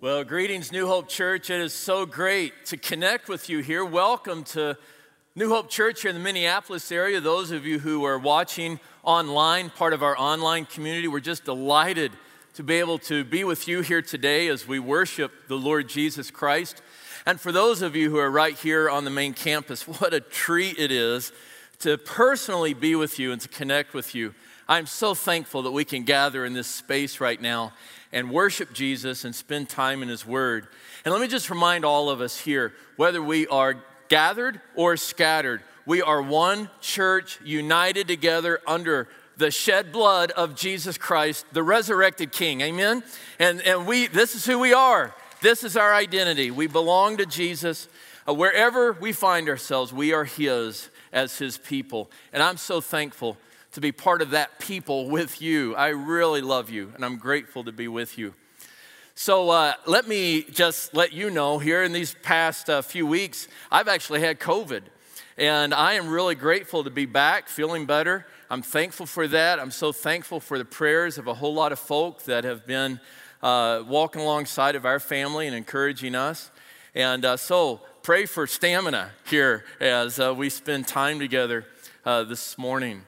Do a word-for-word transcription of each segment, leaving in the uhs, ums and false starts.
Well, greetings, New Hope Church. It is so great to connect with you here. Welcome to New Hope Church here in the Minneapolis area. Those of you who are watching online, part of our online community, we're just delighted to be able to be with you here today as we worship the Lord Jesus Christ. And for those of you who are right here on the main campus, what a treat it is to personally be with you and to connect with you. I'm so thankful that we can gather in this space right now and worship Jesus and spend time in His Word. And let me just remind all of us here, whether we are gathered or scattered, we are one church united together under the shed blood of Jesus Christ, the resurrected King. Amen? And, and we, this is who we are. This is our identity. We belong to Jesus. Uh, wherever we find ourselves, we are His as His people. And I'm so thankful to be part of that people with you. I really love you, and I'm grateful to be with you. So uh, let me just let you know, here in these past uh, few weeks, I've actually had COVID, and I am really grateful to be back, feeling better. I'm thankful for that. I'm so thankful for the prayers of a whole lot of folk that have been uh, walking alongside of our family and encouraging us. And uh, so pray for stamina here as uh, we spend time together uh, this morning.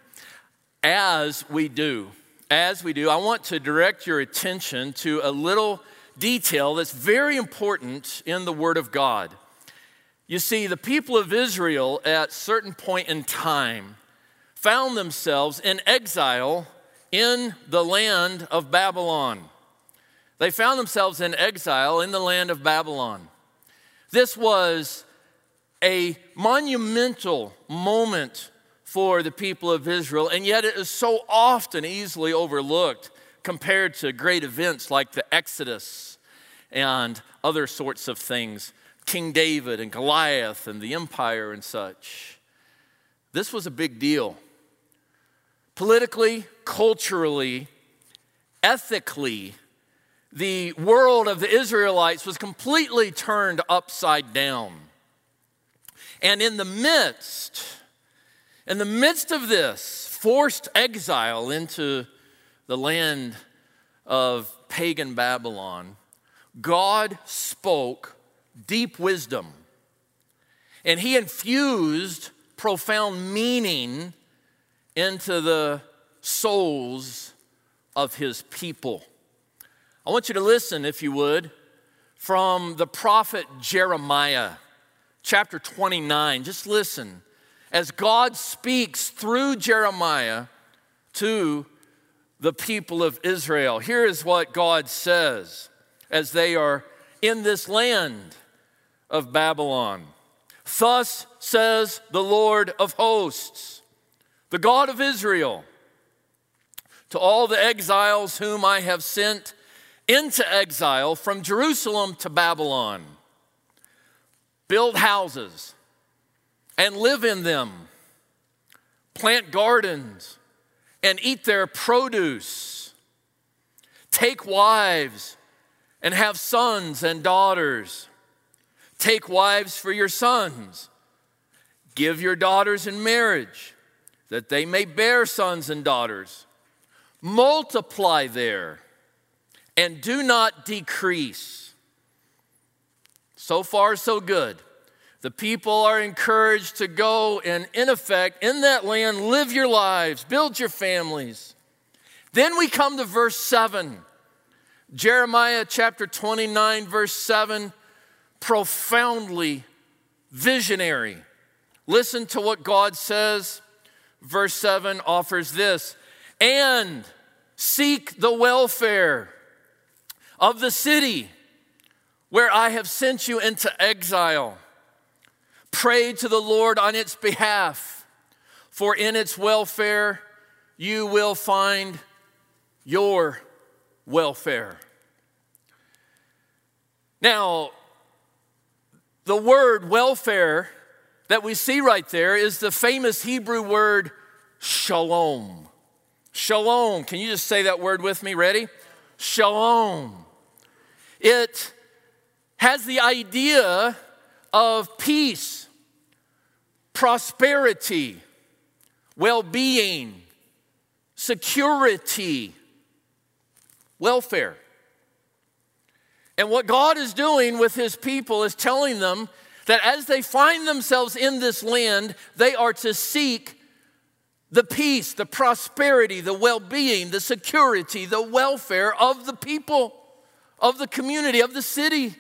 As we do, as we do, I want to direct your attention to a little detail that's very important in the Word of God. You see, the people of Israel at a certain point in time found themselves in exile in the land of Babylon. They found themselves in exile in the land of Babylon. This was a monumental moment for the people of Israel, and yet it is so often easily overlooked compared to great events like the Exodus and other sorts of things, King David and Goliath and the empire and such. This was a big deal. Politically, culturally, ethically, the world of the Israelites was completely turned upside down. And in the midst In the midst of this forced exile into the land of pagan Babylon, God spoke deep wisdom, and He infused profound meaning into the souls of His people. I want you to listen, if you would, from the prophet Jeremiah, chapter twenty-nine. Just listen as God speaks through Jeremiah to the people of Israel. Here is what God says as they are in this land of Babylon. Thus says the Lord of hosts, the God of Israel, to all the exiles whom I have sent into exile from Jerusalem to Babylon. Build houses and live in them, plant gardens and eat their produce, take wives and have sons and daughters, take wives for your sons, give your daughters in marriage, that they may bear sons and daughters, multiply there and do not decrease. So far, so good. The people are encouraged to go and, in effect, in that land, live your lives, build your families. Then we come to verse seven. Jeremiah chapter twenty-nine, verse seven, profoundly visionary. Listen to what God says. Verse seven offers this: and seek the welfare of the city where I have sent you into exile. Pray to the Lord on its behalf, for in its welfare you will find your welfare. Now, the word welfare that we see right there is the famous Hebrew word shalom. Shalom. Can you just say that word with me? Ready? Shalom. It has the idea of peace, prosperity, well-being, security, welfare. And what God is doing with his people is telling them that as they find themselves in this land, they are to seek the peace, the prosperity, the well-being, the security, the welfare of the people, of the community, of the city.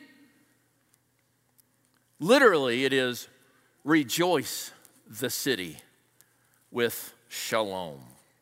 Literally, it is rejoice the city with shalom.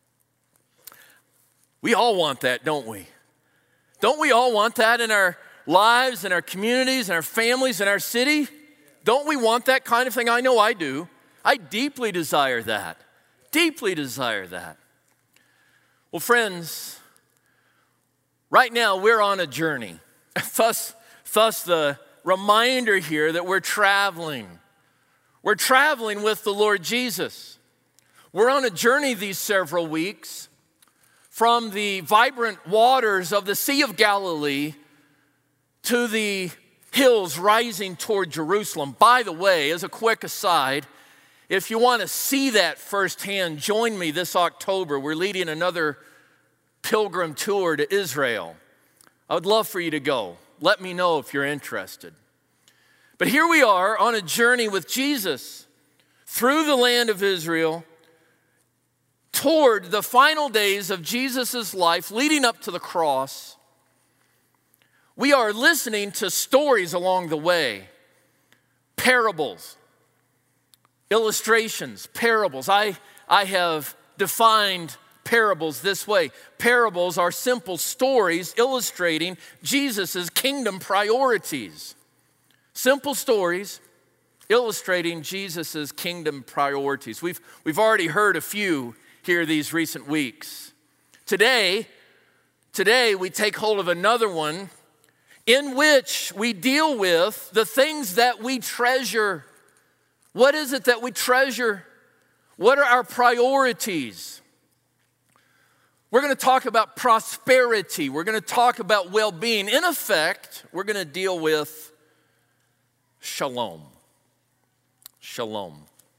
We all want that, don't we? Don't we all want that in our lives, in our communities, in our families, in our city? Don't we want that kind of thing? I know I do. I deeply desire that. Deeply desire that. Well, friends, right now we're on a journey. Thus, thus the reminder here that we're traveling. We're traveling with the Lord Jesus. We're on a journey these several weeks from the vibrant waters of the Sea of Galilee to the hills rising toward Jerusalem. By the way, as a quick aside, if you want to see that firsthand, join me this October. We're leading another pilgrim tour to Israel. I would love for you to go. Let me know if you're interested. But here we are on a journey with Jesus through the land of Israel toward the final days of Jesus' life leading up to the cross. We are listening to stories along the way, parables, illustrations, parables. I, I have defined parables this way. Parables are simple stories illustrating Jesus' kingdom priorities. Simple stories illustrating Jesus' kingdom priorities. We've, we've already heard a few here these recent weeks. Today, today we take hold of another one in which we deal with the things that we treasure. What is it that we treasure? What are our priorities? We're going to talk about prosperity. We're going to talk about well-being. In effect, we're going to deal with shalom. Shalom.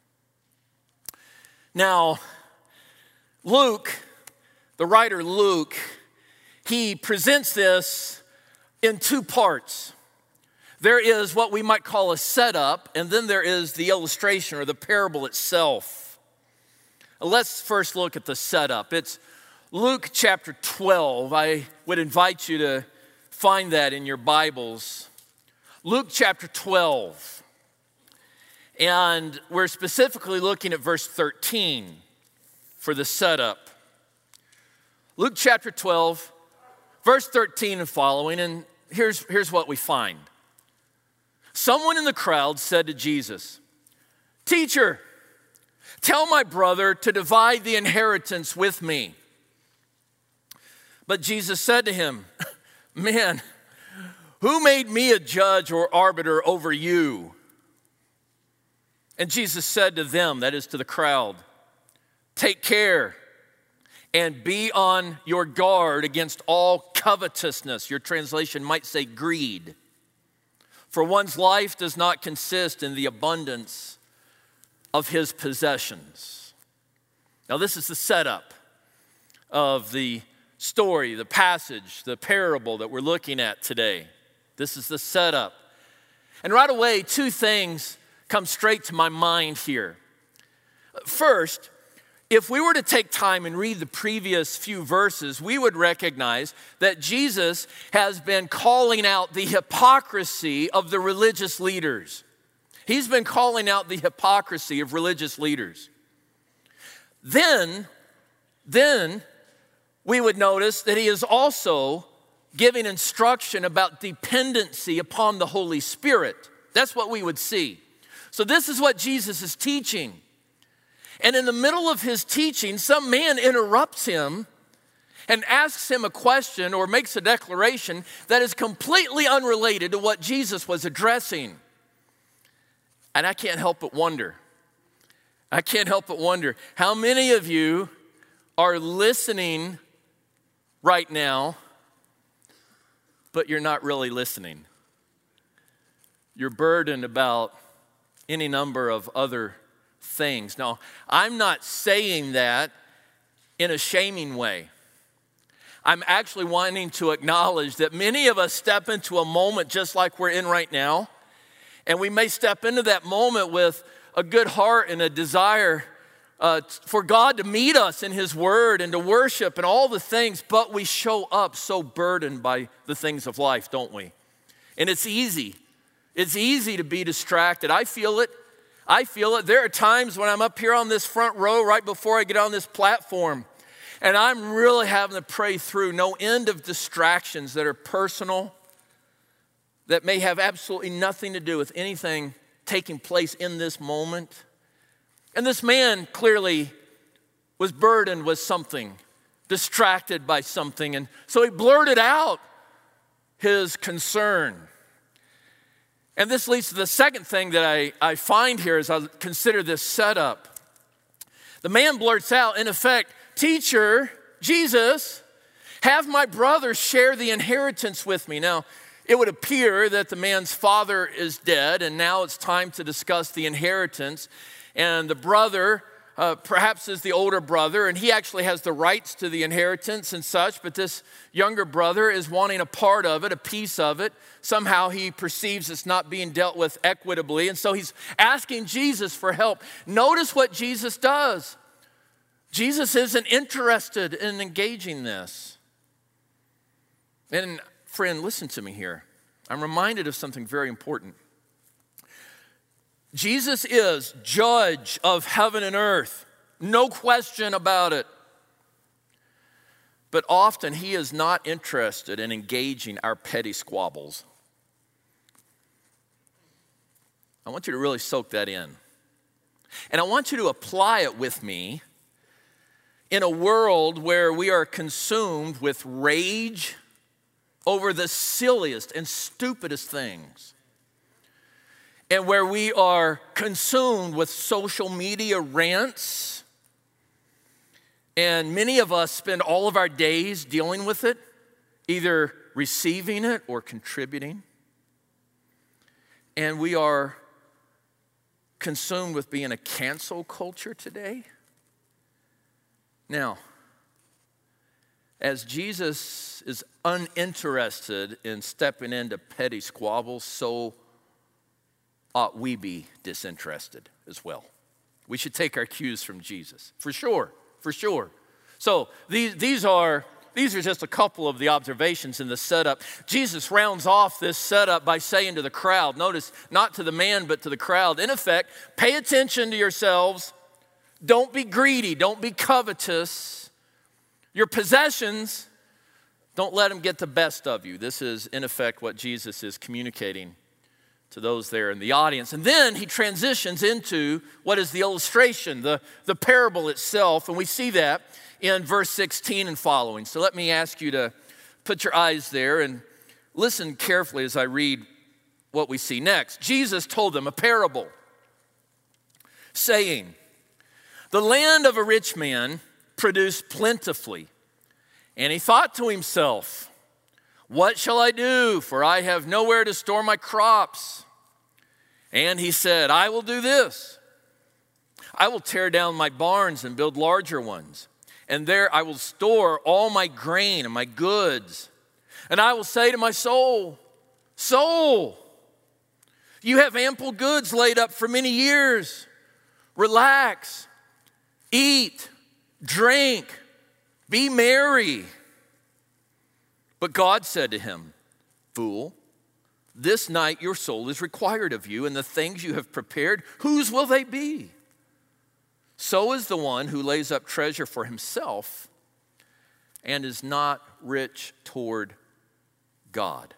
Now, Luke, the writer Luke, he presents this in two parts. There is what we might call a setup, and then there is the illustration or the parable itself. Let's first look at the setup. It's Luke chapter twelve. I would invite you to find that in your Bibles. Luke chapter twelve. And we're specifically looking at verse thirteen for the setup. Luke chapter twelve, verse thirteen and following, and here's, here's what we find. Someone in the crowd said to Jesus, "Teacher, tell my brother to divide the inheritance with me." But Jesus said to him, "Man, who made me a judge or arbiter over you?" And Jesus said to them, that is to the crowd, "Take care and be on your guard against all covetousness." Your translation might say greed. "For one's life does not consist in the abundance of his possessions." Now, this is the setup of the story, the passage, the parable that we're looking at today. This is the setup. And right away, two things come straight to my mind here. First, if we were to take time and read the previous few verses, we would recognize that Jesus has been calling out the hypocrisy of the religious leaders. He's been calling out the hypocrisy of religious leaders. Then, then we would notice that he is also giving instruction about dependency upon the Holy Spirit. That's what we would see. So this is what Jesus is teaching. And in the middle of his teaching, some man interrupts him and asks him a question or makes a declaration that is completely unrelated to what Jesus was addressing. And I can't help but wonder, I can't help but wonder, how many of you are listening right now, but you're not really listening? You're burdened about any number of other things. Now, I'm not saying that in a shaming way. I'm actually wanting to acknowledge that many of us step into a moment just like we're in right now. And we may step into that moment with a good heart and a desire uh, for God to meet us in His Word and to worship and all the things, but we show up so burdened by the things of life, don't we? And it's easy. It's easy to be distracted. I feel it. I feel it. There are times when I'm up here on this front row right before I get on this platform, and I'm really having to pray through no end of distractions that are personal, that may have absolutely nothing to do with anything taking place in this moment. And this man clearly was burdened with something, distracted by something, and so he blurted out his concern. And this leads to the second thing that I, I find here as I consider this setup. The man blurts out, in effect, "Teacher, Jesus, have my brother share the inheritance with me." Now, it would appear that the man's father is dead, and now it's time to discuss the inheritance. And the brother uh, perhaps is the older brother, and he actually has the rights to the inheritance and such, but this younger brother is wanting a part of it, a piece of it. Somehow he perceives it's not being dealt with equitably, and so he's asking Jesus for help. Notice what Jesus does. Jesus isn't interested in engaging this. And friend, listen to me here. I'm reminded of something very important. Jesus is judge of heaven and earth. No question about it. But often he is not interested in engaging our petty squabbles. I want you to really soak that in. And I want you to apply it with me in a world where we are consumed with rage over the silliest and stupidest things, and where we are consumed with social media rants, and many of us spend all of our days dealing with it, either receiving it or contributing, and we are consumed with being a cancel culture today. Now, as Jesus is uninterested in stepping into petty squabbles, so ought we be disinterested as well. We should take our cues from Jesus, for sure, for sure. So these, these are these are just a couple of the observations in the setup. Jesus rounds off this setup by saying to the crowd, notice, not to the man, but to the crowd, in effect, pay attention to yourselves. Don't be greedy. Don't be covetous. Your possessions, don't let them get the best of you. This is, in effect, what Jesus is communicating to those there in the audience. And then he transitions into what is the illustration, the, the parable itself. And we see that in verse sixteen and following. So let me ask you to put your eyes there and listen carefully as I read what we see next. Jesus told them a parable, saying, "The land of a rich man produced plentifully. And he thought to himself, 'What shall I do? For I have nowhere to store my crops.' And he said, 'I will do this. I will tear down my barns and build larger ones. And there I will store all my grain and my goods. And I will say to my soul, soul, you have ample goods laid up for many years. Relax, eat, drink, be merry.' But God said to him, 'Fool, this night your soul is required of you, and the things you have prepared, whose will they be? So is the one who lays up treasure for himself and is not rich toward God.'"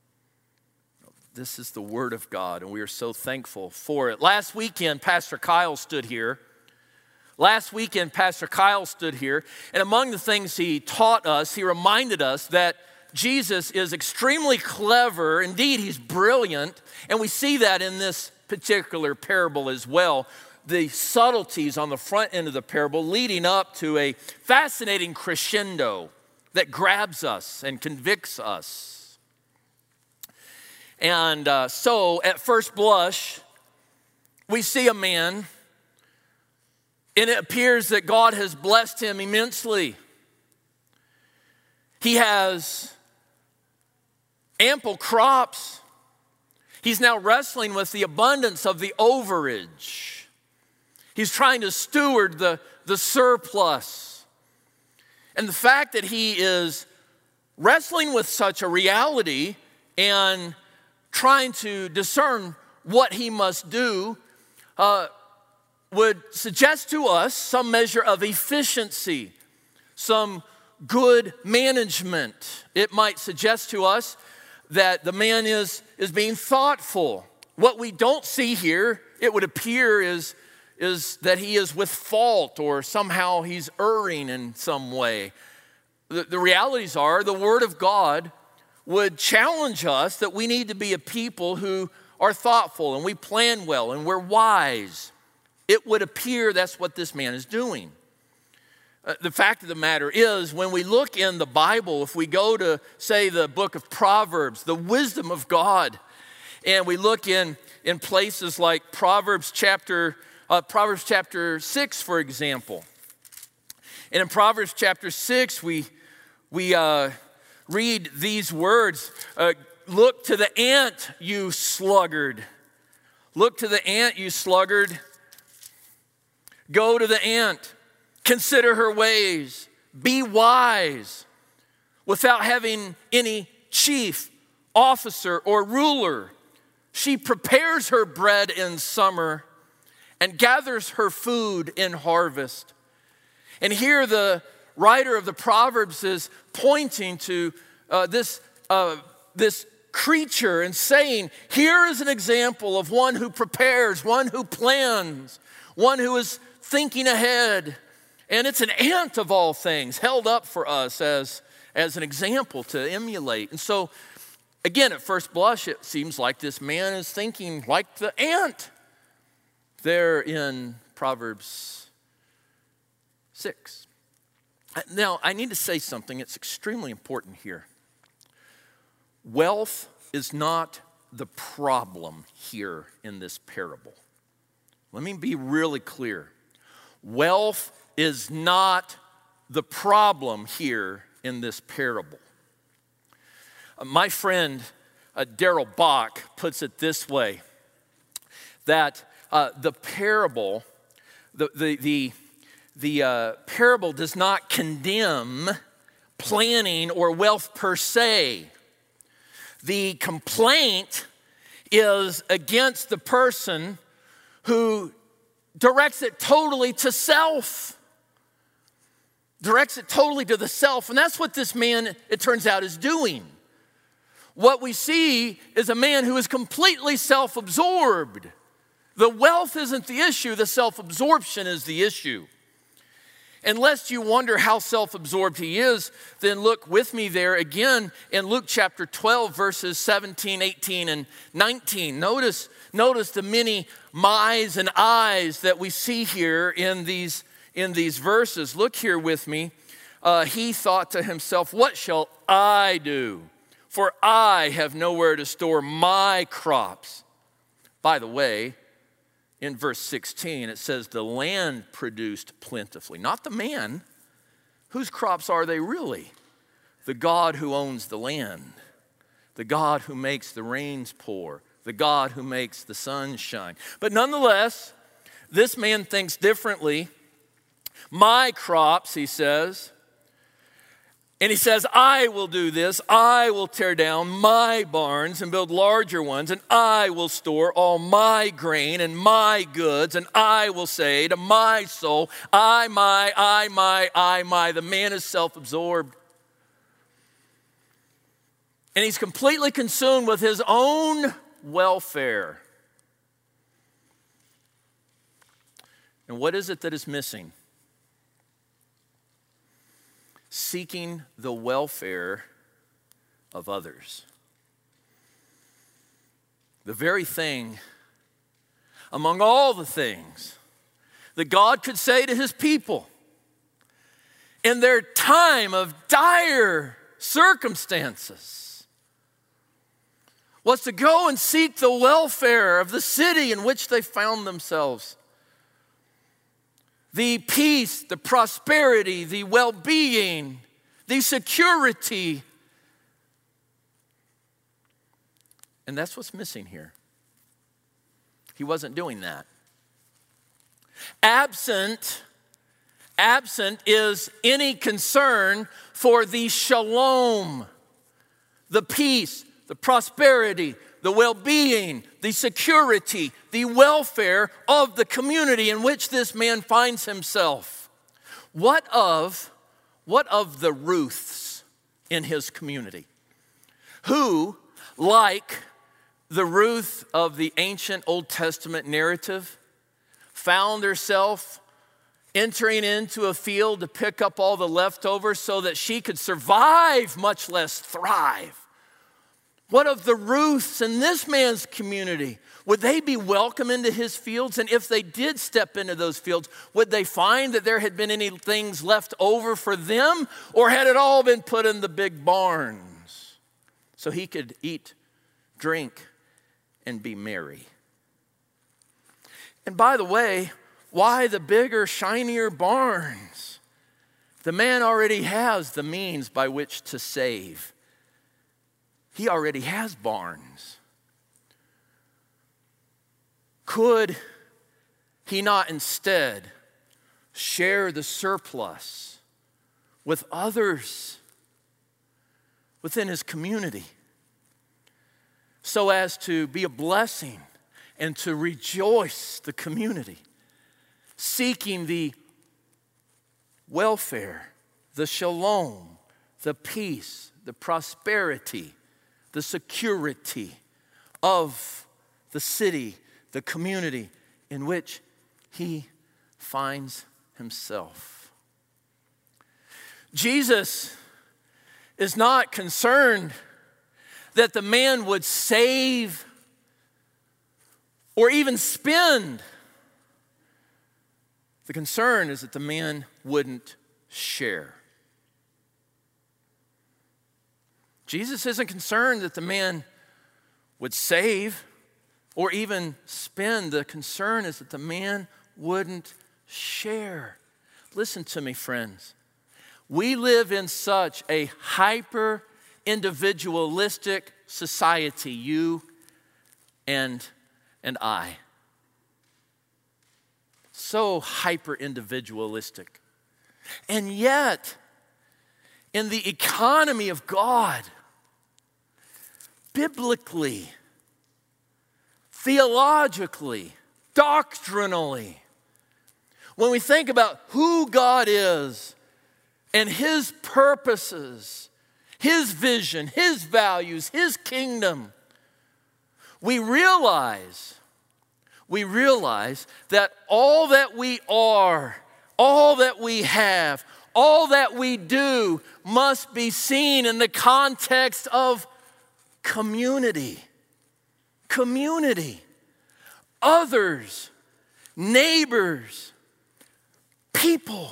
This is the word of God, and we are so thankful for it. Last weekend, Pastor Kyle stood here. Last weekend, Pastor Kyle stood here, and among the things he taught us, he reminded us that Jesus is extremely clever. Indeed, he's brilliant, and we see that in this particular parable as well. The subtleties on the front end of the parable leading up to a fascinating crescendo that grabs us and convicts us. And uh, so, at first blush, we see a man, and it appears that God has blessed him immensely. He has ample crops. He's now wrestling with the abundance of the overage. He's trying to steward the, the surplus. And the fact that he is wrestling with such a reality and trying to discern what he must do uh, would suggest to us some measure of efficiency, some good management. It might suggest to us that the man is, is being thoughtful. What we don't see here, it would appear, is, is that he is with fault or somehow he's erring in some way. The, the realities are the Word of God would challenge us that we need to be a people who are thoughtful and we plan well and we're wise. It would appear that's what this man is doing. Uh, the fact of the matter is, when we look in the Bible, if we go to, say, the book of Proverbs, the wisdom of God, and we look in, in places like Proverbs chapter, uh, Proverbs chapter six, for example. And in Proverbs chapter six, we, we uh, read these words, uh, look to the ant, you sluggard. Look to the ant, you sluggard. Go to the ant. Consider her ways. Be wise. Without having any chief, officer, or ruler, she prepares her bread in summer and gathers her food in harvest. And here the writer of the Proverbs is pointing to uh, this, uh, this creature and saying, here is an example of one who prepares, one who plans, one who is thinking ahead. And it's an ant of all things held up for us as, as an example to emulate. And so, again, at first blush, it seems like this man is thinking like the ant there in Proverbs six. Now, I need to say something. It's extremely important here. Wealth is not the problem here in this parable. Let me be really clear. Wealth is not the problem here in this parable. Uh, my friend uh, Darrell Bock puts it this way, that uh, the parable, the, the, the, the uh, parable does not condemn planning or wealth per se. The complaint is against the person who directs it totally to self. Directs it totally to the self. And that's what this man, it turns out, is doing. What we see is a man who is completely self-absorbed. The wealth isn't the issue, the self-absorption is the issue. And lest you wonder how self-absorbed he is, then look with me there again in Luke chapter twelve, verses seventeen, eighteen, and nineteen. Notice, notice the many my's and I's that we see here in these, in these verses. Look here with me. Uh, he thought to himself, what shall I do? For I have nowhere to store my crops. By the way, in verse sixteen, it says the land produced plentifully. Not the man. Whose crops are they really? The God who owns the land. The God who makes the rains pour. The God who makes the sun shine. But nonetheless, this man thinks differently. My crops, he says. And he says, I will do this. I will tear down my barns and build larger ones, and I will store all my grain and my goods, and I will say to my soul, I, my, I, my, I, my. The man is self-absorbed. And he's completely consumed with his own welfare. And what is it that is missing? Seeking the welfare of others. The very thing, among all the things, that God could say to his people in their time of dire circumstances, was to go and seek the welfare of the city in which they found themselves. The peace, the prosperity, the well-being, the security. And that's what's missing here. He wasn't doing that. Absent, absent is any concern for the shalom, the peace, the prosperity, the well-being, the security, the welfare of the community in which this man finds himself. What of, what of the Ruths in his community? Who, like the Ruth of the ancient Old Testament narrative, found herself entering into a field to pick up all the leftovers so that she could survive, much less thrive. What of the Ruths in this man's community? Would they be welcome into his fields? And if they did step into those fields, would they find that there had been any things left over for them? Or had it all been put in the big barns so he could eat, drink, and be merry? And by the way, why the bigger, shinier barns? The man already has the means by which to save. He already has barns. Could he not instead share the surplus with others within his community so as to be a blessing and to rejoice the community, seeking the welfare, the shalom, the peace, the prosperity, the security of the city, the community in which he finds himself? Jesus is not concerned that the man would save or even spend. The concern is that the man wouldn't share. Jesus isn't concerned that the man would save or even spend. The concern is that the man wouldn't share. Listen to me, friends. We live in such a hyper-individualistic society, you and, and I. So hyper-individualistic. And yet, in the economy of God, biblically, theologically, doctrinally, when we think about who God is and his purposes, his vision, his values, his kingdom, we realize, we realize that all that we are, all that we have, all that we do must be seen in the context of community. Community. Others. Neighbors. People.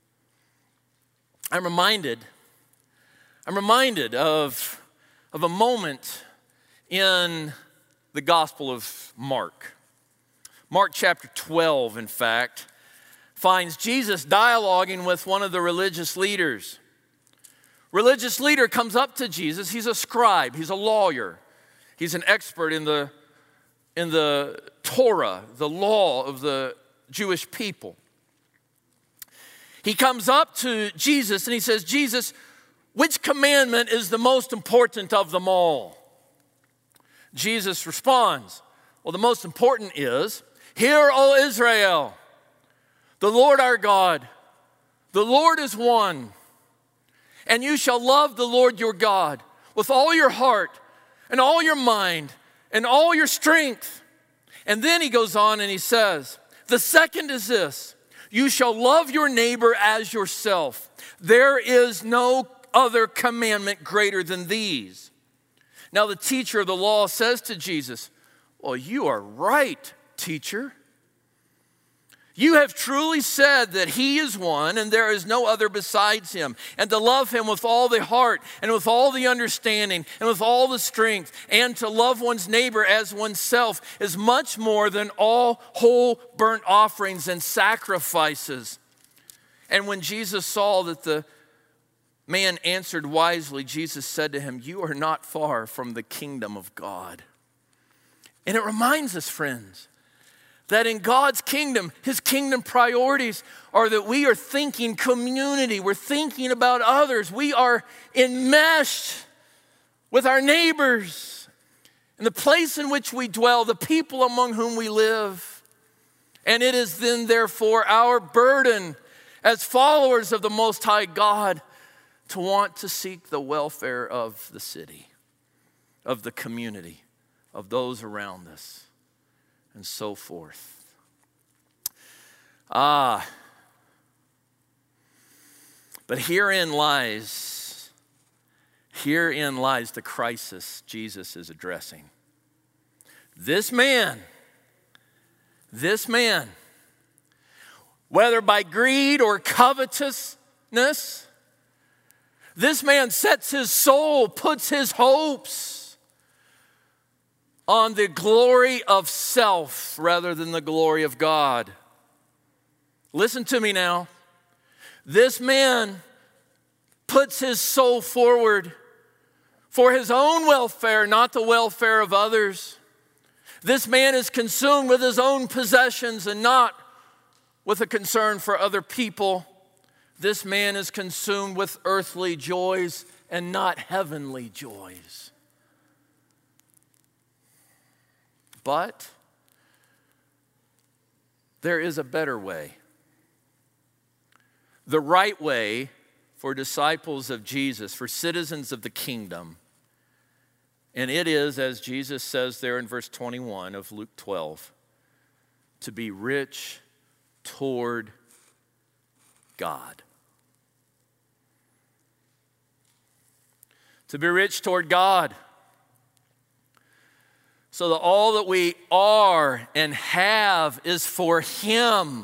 I'm reminded, I'm reminded of, of a moment in the Gospel of Mark. Mark chapter twelve, in fact, finds Jesus dialoguing with one of the religious leaders. Religious leader comes up to Jesus. He's a scribe. He's a lawyer. He's an expert in the, in the Torah, the law of the Jewish people. He comes up to Jesus and he says, Jesus, which commandment is the most important of them all? Jesus responds, well, the most important is, hear, O Israel, the Lord our God, the Lord is one, and you shall love the Lord your God with all your heart and all your mind and all your strength. And then he goes on and he says, the second is this, you shall love your neighbor as yourself. There is no other commandment greater than these. Now the teacher of the law says to Jesus, well, you are right, teacher. You have truly said that he is one and there is no other besides him, and to love him with all the heart and with all the understanding and with all the strength, and to love one's neighbor as oneself is much more than all whole burnt offerings and sacrifices. And when Jesus saw that the man answered wisely. Jesus said to him, "You are not far from the kingdom of God." And it reminds us, friends, that in God's kingdom, his kingdom priorities are that we are thinking community. We're thinking about others. We are enmeshed with our neighbors and the place in which we dwell, the people among whom we live. And it is then, therefore, our burden as followers of the Most High God to want to seek the welfare of the city, of the community, of those around us, and so forth. Ah, but herein lies, herein lies the crisis Jesus is addressing. This man, this man, whether by greed or covetousness, this man sets his soul, puts his hopes on the glory of self rather than the glory of God. Listen to me now. This man puts his soul forward for his own welfare, not the welfare of others. This man is consumed with his own possessions and not with a concern for other people. This man is consumed with earthly joys and not heavenly joys. But there is a better way. The right way for disciples of Jesus, for citizens of the kingdom. And it is, as Jesus says there in verse twenty-one of Luke twelve, to be rich toward God. To be rich toward God. So that all that we are and have is for Him.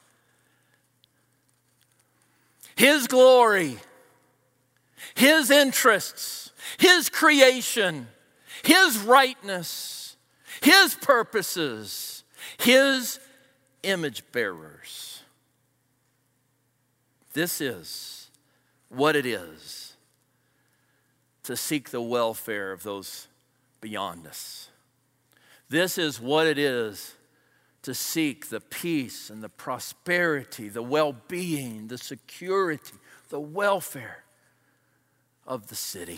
His glory, His interests, His creation, His rightness, His purposes, His image bearers. This is what it is to seek the welfare of those beyond us. This is what it is to seek the peace and the prosperity, the well-being, the security, the welfare of the city.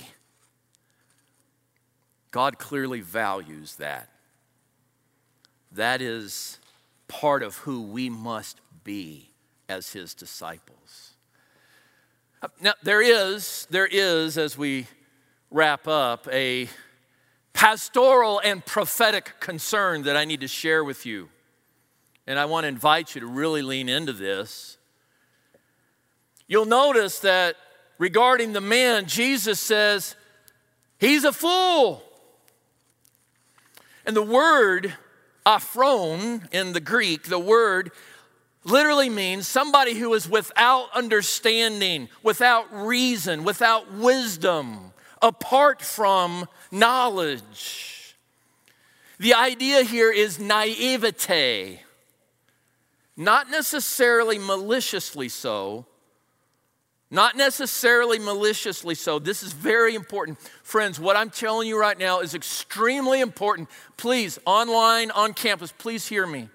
God clearly values that. That is part of who we must be as His disciples. Now, there is, there is, as we wrap up, a pastoral and prophetic concern that I need to share with you. And I want to invite you to really lean into this. You'll notice that regarding the man, Jesus says, he's a fool. And the word aphron in the Greek, the word literally means somebody who is without understanding, without reason, without wisdom, apart from knowledge. The idea here is naivete. Not necessarily maliciously so. Not necessarily maliciously so. This is very important. Friends, what I'm telling you right now is extremely important. Please, online, on campus, please hear me.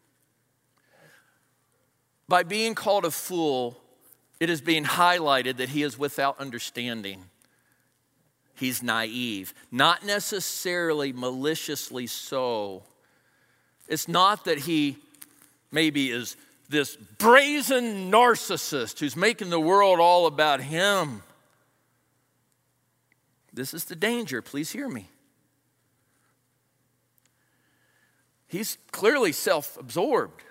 By being called a fool, it is being highlighted that he is without understanding. He's naive. Not necessarily maliciously so. It's not that he maybe is this brazen narcissist who's making the world all about him. This is the danger. Please hear me. He's clearly self-absorbed.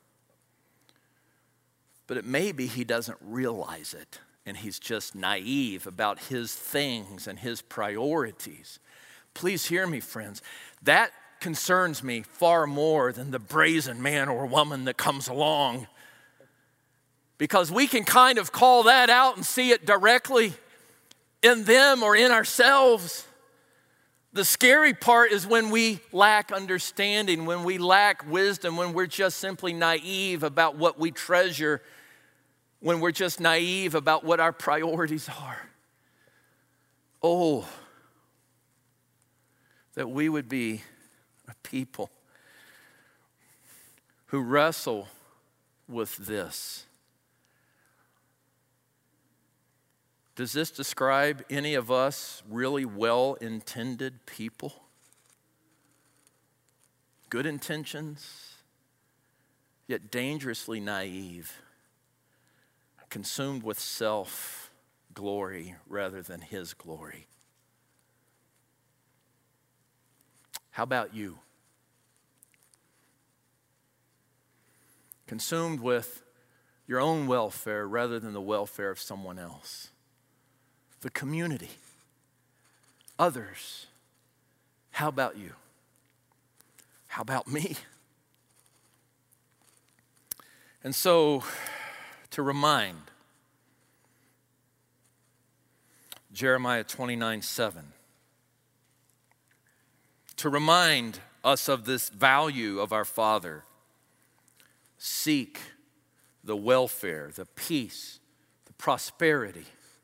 But it may be he doesn't realize it, and he's just naive about his things and his priorities. Please hear me, friends. That concerns me far more than the brazen man or woman that comes along. Because we can kind of call that out and see it directly in them or in ourselves. The scary part is when we lack understanding, when we lack wisdom, when we're just simply naive about what we treasure when we're just naive about what our priorities are. Oh, that we would be a people who wrestle with this. Does this describe any of us really well-intended people? Good intentions, yet dangerously naive, consumed with self-glory rather than His glory. How about you? Consumed with your own welfare rather than the welfare of someone else. The community, others. How about you? How about me? And so, to remind, Jeremiah twenty-nine seven, to remind us of this value of our Father, seek the welfare, the peace, the prosperity,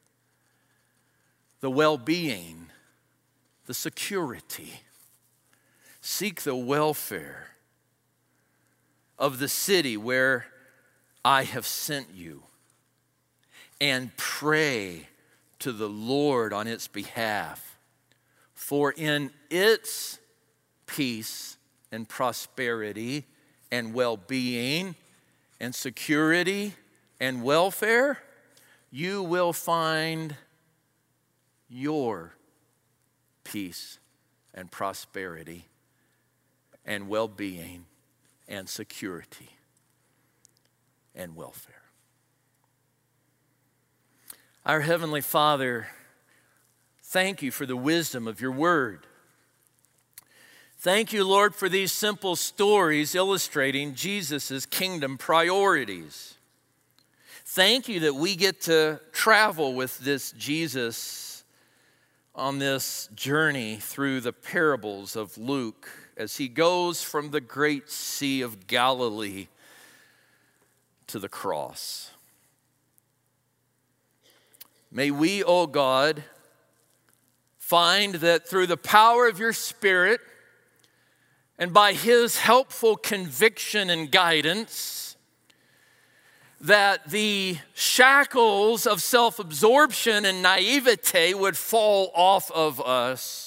the well-being, the security. Seek the welfare of the city where I have sent you, and pray to the Lord on its behalf. For in its peace and prosperity and well-being and security and welfare, you will find your peace and prosperity and well-being and security and welfare. Our Heavenly Father, thank you for the wisdom of your word. Thank you, Lord, for these simple stories illustrating Jesus' kingdom priorities. Thank you that we get to travel with this Jesus on this journey through the parables of Luke as he goes from the great Sea of Galilee to the cross. May we, O God, find that through the power of your Spirit and by his helpful conviction and guidance, that the shackles of self-absorption and naivete would fall off of us.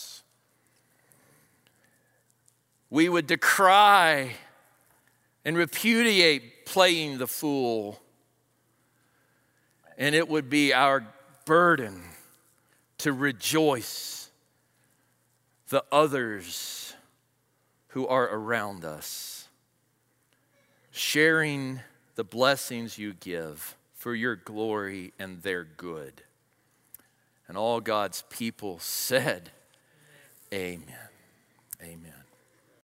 We would decry and repudiate playing the fool. And it would be our burden to rejoice the others who are around us, sharing the blessings you give for your glory and their good. And all God's people said, Amen. Amen.